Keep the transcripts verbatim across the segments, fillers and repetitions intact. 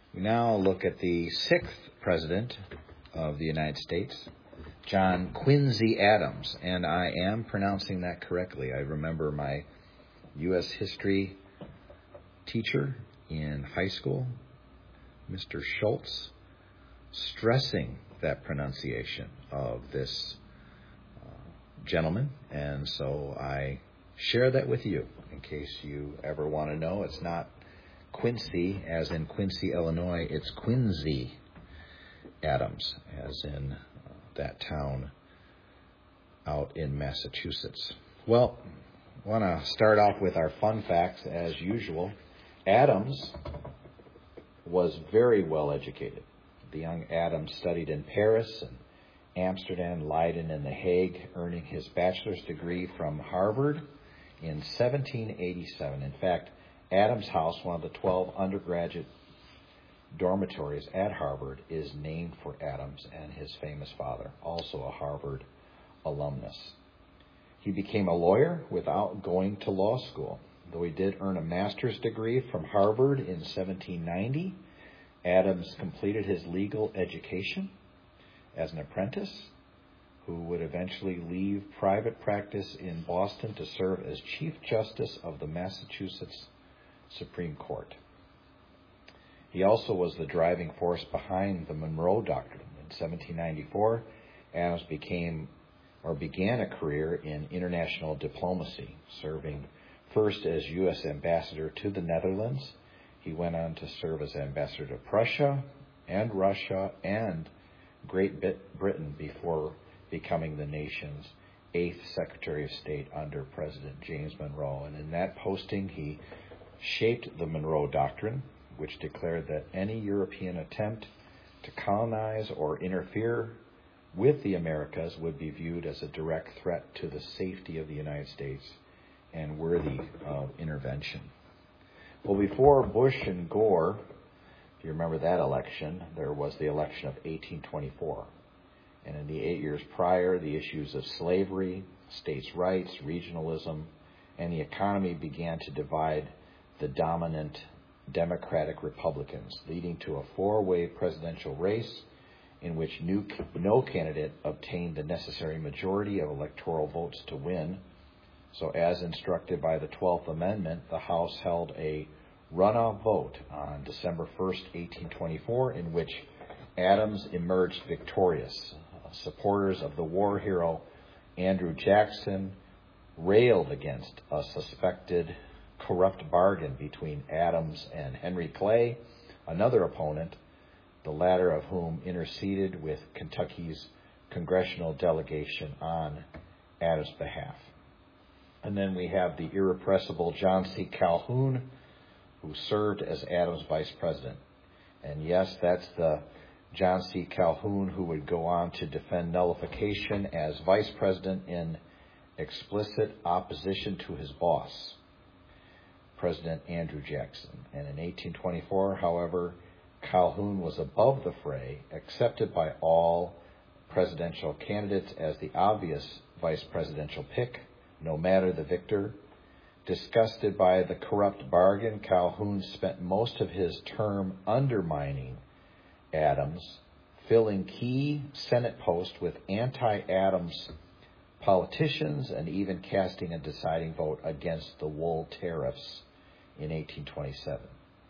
We now look at the sixth president of the United States, John Quincy Adams, and I am pronouncing that correctly. I remember my U S history teacher in high school, Mister Schultz, stressing that pronunciation of this uh, gentleman, and so I share that with you in case you ever want to know. It's not Quincy, as in Quincy, Illinois. It's Quincy Adams, as in uh, that town out in Massachusetts. Well, I want to start off with our fun facts as usual. Adams was very well educated. The young Adams studied in Paris and Amsterdam, Leiden, and The Hague, earning his bachelor's degree from Harvard in seventeen eighty-seven. In fact, Adams House, one of the twelve undergraduate dormitories at Harvard, is named for Adams and his famous father, also a Harvard alumnus. He became a lawyer without going to law school. Though he did earn a master's degree from Harvard in seventeen ninety, Adams completed his legal education as an apprentice who would eventually leave private practice in Boston to serve as Chief Justice of the Massachusetts Supreme Court. He also was the driving force behind the Monroe Doctrine. In seventeen ninety-four, Adams became or began a career in international diplomacy, serving first as U S ambassador to the Netherlands. He went on to serve as ambassador to Prussia and Russia and Great Britain before becoming the nation's eighth Secretary of State under President James Monroe. And in that posting, he shaped the Monroe Doctrine, which declared that any European attempt to colonize or interfere with the Americas would be viewed as a direct threat to the safety of the United States and worthy of intervention. Well, before Bush and Gore, if you remember that election, there was the election of eighteen twenty-four. And in the eight years prior, the issues of slavery, states' rights, regionalism, and the economy began to divide the dominant Democratic Republicans, leading to a four-way presidential race in which new, no candidate obtained the necessary majority of electoral votes to win. So as instructed by the twelfth Amendment, the House held a runoff vote on December first, eighteen twenty-four, in which Adams emerged victorious. Supporters of the war hero Andrew Jackson railed against a suspected corrupt bargain between Adams and Henry Clay, another opponent, the latter of whom interceded with Kentucky's congressional delegation on Adams' behalf. And then we have the irrepressible John C. Calhoun, who served as Adams' vice president. And yes, that's the John C. Calhoun who would go on to defend nullification as vice president in explicit opposition to his boss, President Andrew Jackson. And in eighteen twenty-four, however, Calhoun was above the fray, accepted by all presidential candidates as the obvious vice presidential pick, no matter the victor. Disgusted by the corrupt bargain, Calhoun spent most of his term undermining Adams, filling key Senate posts with anti-Adams politicians, and even casting a deciding vote against the wool tariffs in eighteen twenty-seven.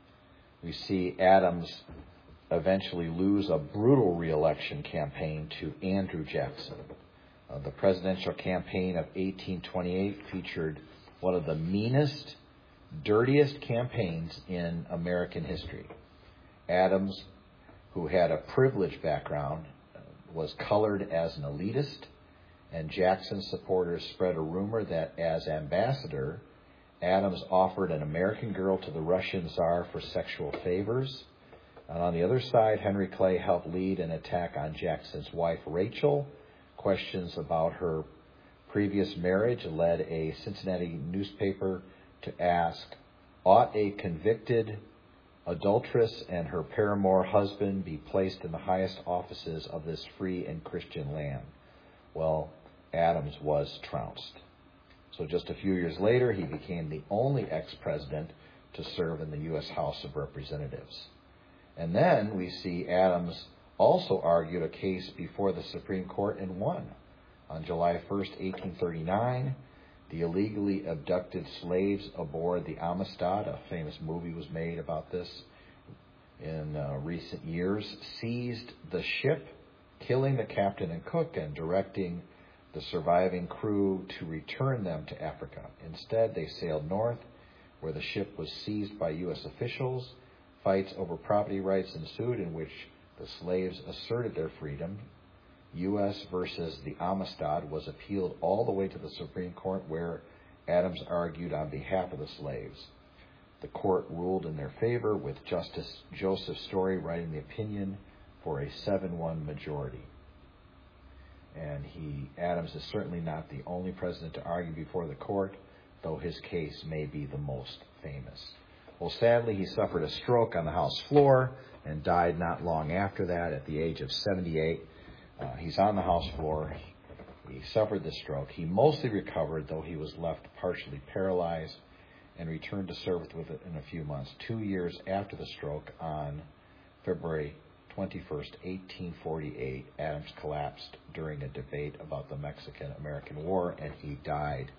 We see Adams eventually lose a brutal re-election campaign to Andrew Jackson. Uh, the presidential campaign of eighteen twenty-eight featured one of the meanest, dirtiest campaigns in American history. Adams, who had a privileged background, was colored as an elitist, and Jackson's supporters spread a rumor that as ambassador, Adams offered an American girl to the Russian Tsar for sexual favors. And on the other side, Henry Clay helped lead an attack on Jackson's wife, Rachel. Questions about her previous marriage led a Cincinnati newspaper to ask, ought a convicted adulteress and her paramour husband be placed in the highest offices of this free and Christian land? Well, Adams was trounced. So just a few years later, he became the only ex-president to serve in the U S House of Representatives. And then we see Adams also argued a case before the Supreme Court and won. On July first, eighteen thirty-nine, the illegally abducted slaves aboard the Amistad, a famous movie was made about this in uh, recent years, seized the ship, killing the captain and cook and directing the surviving crew to return them to Africa. Instead, they sailed north, where the ship was seized by U S officials. Fights over property rights ensued, in which the slaves asserted their freedom. U S versus the Amistad was appealed all the way to the Supreme Court, where Adams argued on behalf of the slaves. The court ruled in their favor, with Justice Joseph Story writing the opinion for a seven one majority. And he, Adams is certainly not the only president to argue before the court, though his case may be the most famous. Well, sadly, he suffered a stroke on the House floor and died not long after that at the age of seventy-eight. Uh, he's on the House floor. He suffered the stroke. He mostly recovered, though he was left partially paralyzed, and returned to service with it in a few months. Two years after the stroke, on February twenty-first, eighteen forty-eight, Adams collapsed during a debate about the Mexican-American War, and he died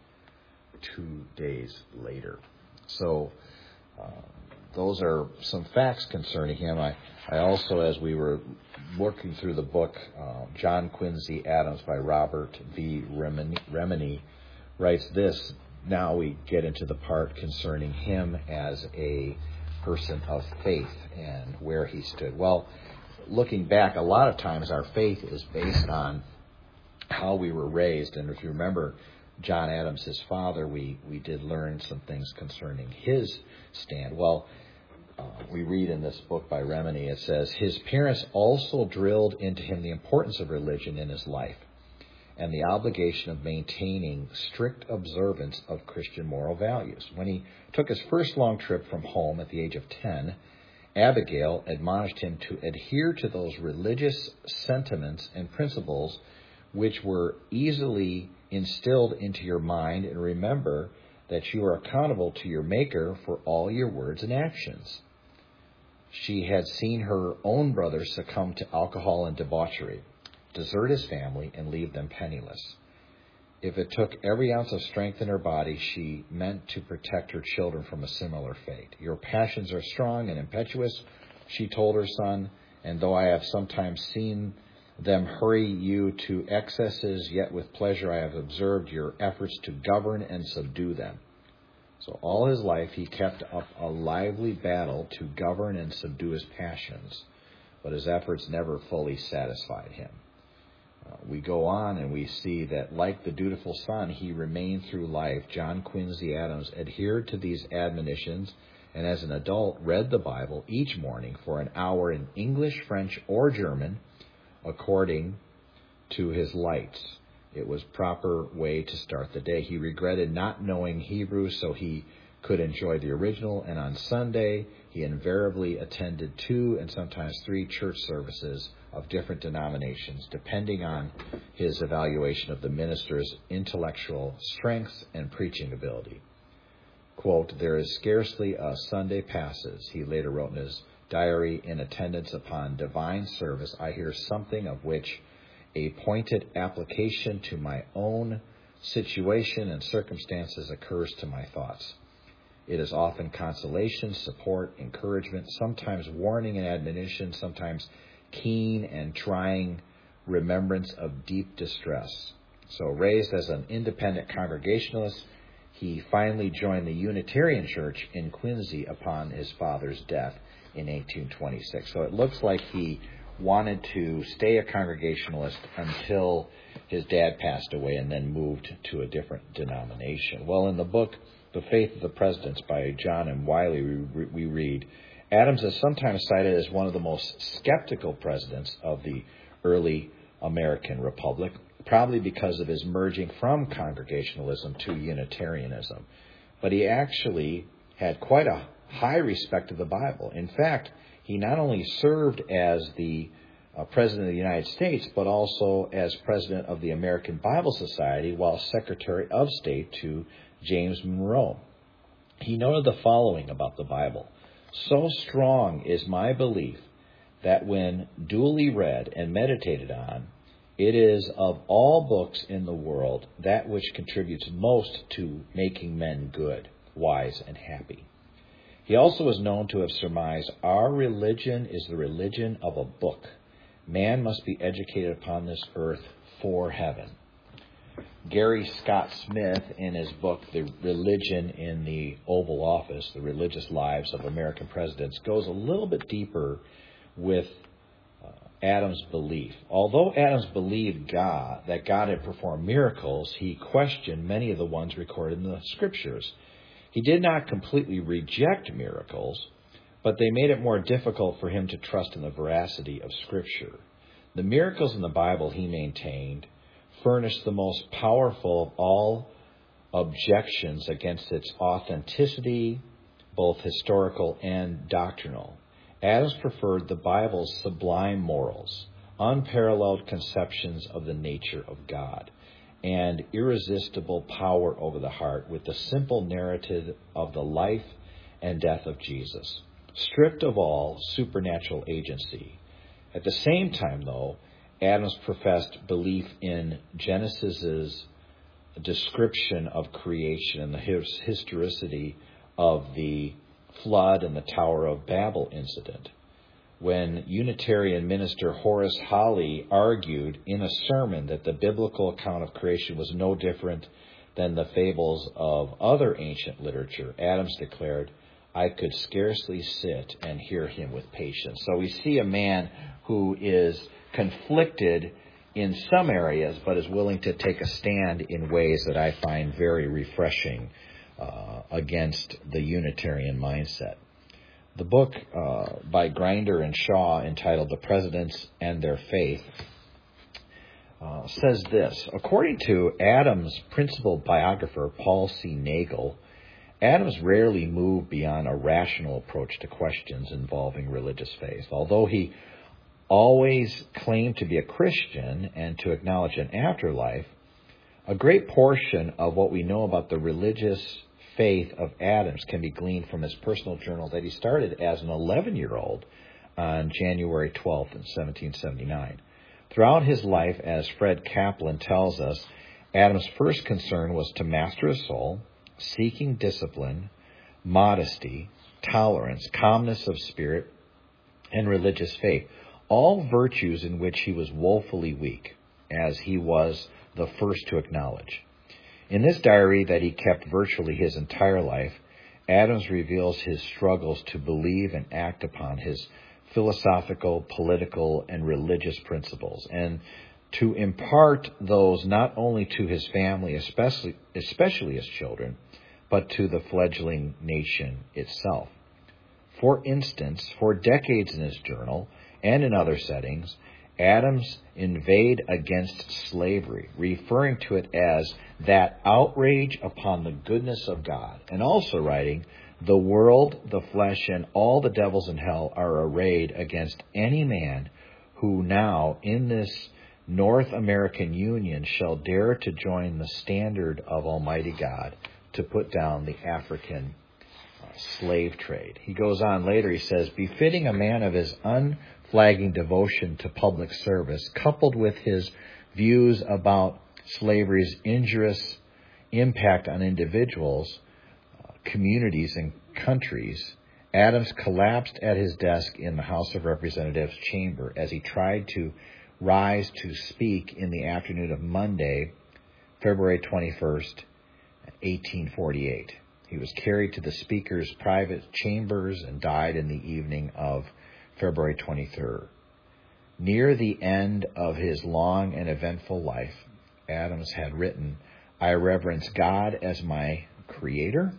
two days later. So uh, those are some facts concerning him. I, I also, as we were working through the book, uh, John Quincy Adams by Robert V. Remini, Remini writes this. Now we get into the part concerning him as a person of faith and where he stood. Well, looking back, a lot of times our faith is based on how we were raised. And if you remember John Adams, his father, we, we did learn some things concerning his stand. Well, uh, we read in this book by Remini, it says, his parents also drilled into him the importance of religion in his life and the obligation of maintaining strict observance of Christian moral values. When he took his first long trip from home at the age of ten, Abigail admonished him to adhere to those religious sentiments and principles which were easily instilled into your mind, and remember that you are accountable to your Maker for all your words and actions. She had seen her own brother succumb to alcohol and debauchery, desert his family, and leave them penniless. If it took every ounce of strength in her body, she meant to protect her children from a similar fate. Your passions are strong and impetuous, she told her son, and though I have sometimes seen them hurry you to excesses, yet with pleasure I have observed your efforts to govern and subdue them. So all his life he kept up a lively battle to govern and subdue his passions, but his efforts never fully satisfied him. Uh, we go on and we see that, like the dutiful son, he remained through life. John Quincy Adams adhered to these admonitions, and as an adult read the Bible each morning for an hour in English, French, or German, according to his lights. It was proper way to start the day. He regretted not knowing Hebrew so he could enjoy the original, and on Sunday he invariably attended two and sometimes three church services of different denominations, depending on his evaluation of the minister's intellectual strengths and preaching ability. Quote, there is scarcely a Sunday passes, he later wrote in his diary, in attendance upon divine service, I hear something of which a pointed application to my own situation and circumstances occurs to my thoughts. It is often consolation, support, encouragement, sometimes warning and admonition, sometimes keen and trying remembrance of deep distress. So raised as an independent Congregationalist, he finally joined the Unitarian Church in Quincy upon his father's death in eighteen twenty-six. So it looks like he wanted to stay a Congregationalist until his dad passed away and then moved to a different denomination. Well, in the book, The Faith of the Presidents by John M. Wiley, we, we read, Adams is sometimes cited as one of the most skeptical presidents of the early American Republic, probably because of his merging from Congregationalism to Unitarianism. But he actually had quite a high respect of the Bible. In fact, he not only served as the uh, President of the United States, but also as President of the American Bible Society while Secretary of State to James Monroe. He noted the following about the Bible. So strong is my belief that when duly read and meditated on, it is of all books in the world that which contributes most to making men good, wise, and happy. He also is known to have surmised, our religion is the religion of a book. Man must be educated upon this earth for heaven. Gary Scott Smith, in his book, The Religion in the Oval Office, The Religious Lives of American Presidents, goes a little bit deeper with uh, Adams' belief. Although Adams believed God, that God had performed miracles, he questioned many of the ones recorded in the Scriptures. He did not completely reject miracles, but they made it more difficult for him to trust in the veracity of Scripture. The miracles in the Bible, he maintained, furnished the most powerful of all objections against its authenticity, both historical and doctrinal. Adams preferred the Bible's sublime morals, unparalleled conceptions of the nature of God, and irresistible power over the heart with the simple narrative of the life and death of Jesus, stripped of all supernatural agency. At the same time, though, Adams professed belief in Genesis's description of creation and the historicity of the flood and the Tower of Babel incident. When Unitarian minister Horace Holly argued in a sermon that the biblical account of creation was no different than the fables of other ancient literature, Adams declared, I could scarcely sit and hear him with patience. So we see a man who is conflicted in some areas, but is willing to take a stand in ways that I find very refreshing uh, against the Unitarian mindset. The book uh, by Grinder and Shaw, entitled The Presidents and Their Faith, uh, says this. According to Adams' principal biographer, Paul C. Nagel, Adams rarely moved beyond a rational approach to questions involving religious faith. Although he always claimed to be a Christian and to acknowledge an afterlife, a great portion of what we know about the religious faith of Adams can be gleaned from his personal journal that he started as an eleven-year-old on January twelfth, seventeen seventy-nine. Throughout his life, as Fred Kaplan tells us, Adams' first concern was to master his soul, seeking discipline, modesty, tolerance, calmness of spirit, and religious faith, all virtues in which he was woefully weak, as he was the first to acknowledge. In this diary that he kept virtually his entire life, Adams reveals his struggles to believe and act upon his philosophical, political, and religious principles, and to impart those not only to his family, especially, especially his children, but to the fledgling nation itself. For instance, for decades in his journal and in other settings, Adams inveighed against slavery, referring to it as that outrage upon the goodness of God, and also writing, the world, the flesh, and all the devils in hell are arrayed against any man who now in this North American Union shall dare to join the standard of Almighty God to put down the African uh, slave trade. He goes on later, he says, befitting a man of his unflagging devotion to public service, coupled with his views about slavery's injurious impact on individuals, uh, communities, and countries, Adams collapsed at his desk in the House of Representatives chamber as he tried to rise to speak in the afternoon of Monday, February twenty-first, eighteen forty-eight. He was carried to the speaker's private chambers and died in the evening of February twenty-third. Near the end of his long and eventful life, Adams had written, I reverence God as my creator,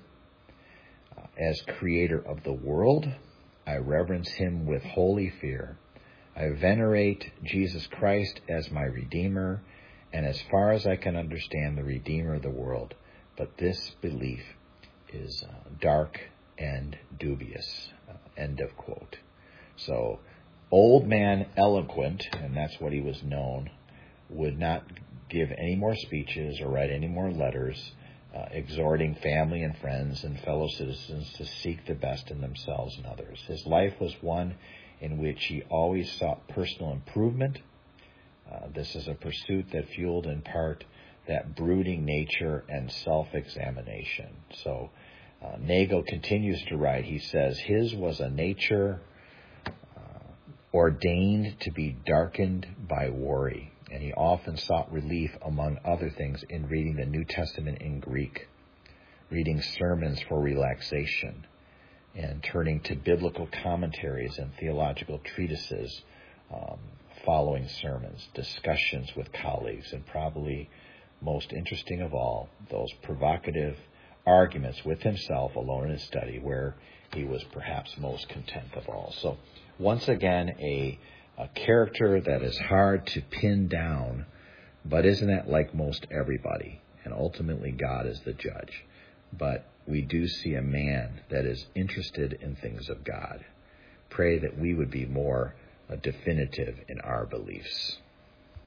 as creator of the world. I reverence him with holy fear. I venerate Jesus Christ as my Redeemer, and as far as I can understand, the Redeemer of the world. But this belief is uh, dark and dubious. Uh, end of quote. So, old man eloquent, and that's what he was known, would not give any more speeches or write any more letters, uh, exhorting family and friends and fellow citizens to seek the best in themselves and others. His life was one in which he always sought personal improvement. Uh, this is a pursuit that fueled in part that brooding nature and self-examination. So uh, Nagel continues to write. He says, his was a nature uh, ordained to be darkened by worry, and he often sought relief, among other things, in reading the New Testament in Greek, reading sermons for relaxation, and turning to biblical commentaries and theological treatises um, following sermons, discussions with colleagues, and probably most interesting of all, those provocative arguments with himself alone in his study, where he was perhaps most content of all. So once again, a, a character that is hard to pin down, but isn't that like most everybody? And ultimately God is the judge. But we do see a man that is interested in things of God. Pray that we would be more uh, definitive in our beliefs.